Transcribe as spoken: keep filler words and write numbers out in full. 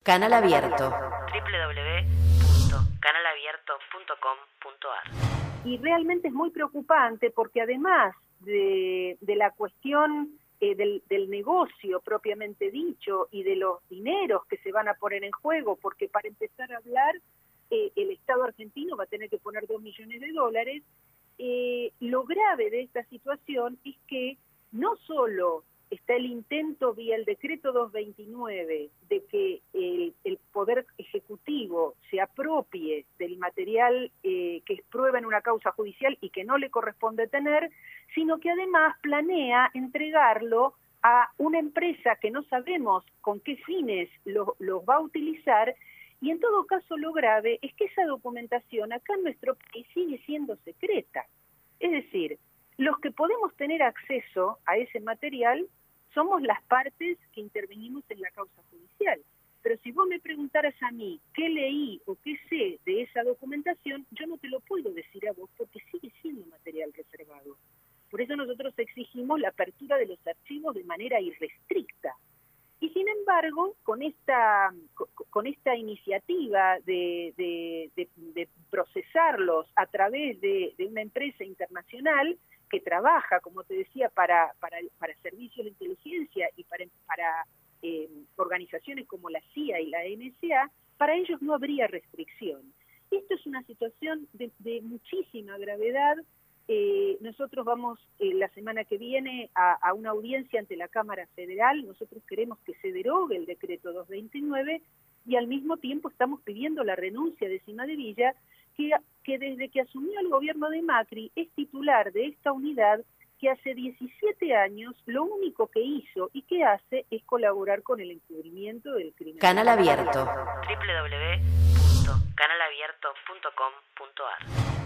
Canal Abierto. doble u doble u doble u punto canal abierto punto com punto a r. Y realmente es muy preocupante porque además de, de la cuestión eh, del, del negocio propiamente dicho y de los dineros que se van a poner en juego, porque para empezar a hablar eh, el Estado argentino va a tener que poner dos millones de dólares, eh, lo grave de esta situación es que no solo está el intento vía el decreto doscientos veintinueve de que el, el Poder Ejecutivo se apropie del material eh, que es prueba en una causa judicial y que no le corresponde tener, sino que además planea entregarlo a una empresa que no sabemos con qué fines los lo va a utilizar, y en todo caso lo grave es que esa documentación acá en nuestro país sigue siendo secreta. Es decir, los que podemos tener acceso a ese material somos las partes que intervenimos en la causa judicial. Pero si vos me preguntaras a mí qué leí o qué sé de esa documentación, yo no te lo puedo decir a vos porque sigue siendo material reservado. Por eso nosotros exigimos la apertura de los archivos de manera irrestricta. Y sin embargo, con esta, con esta iniciativa de, de, de, de procesarlos a través de, de una empresa internacional que trabaja, como te decía, para, para, para servicios de inteligencia y para, para eh, organizaciones como la C I A y la N S A, para ellos no habría restricción. Esto es una situación de, de muchísima gravedad. Eh, nosotros vamos eh, la semana que viene a, a una audiencia ante la Cámara Federal. Nosotros queremos que se derogue el decreto doscientos veintinueve y al mismo tiempo estamos pidiendo la renuncia de Cimadevilla, que, que desde que asumió el gobierno de Macri es titular de esta unidad que hace diecisiete años lo único que hizo y que hace es colaborar con el encubrimiento del crimen. Canal Abierto. doble u doble u doble u punto canal abierto punto com punto a r.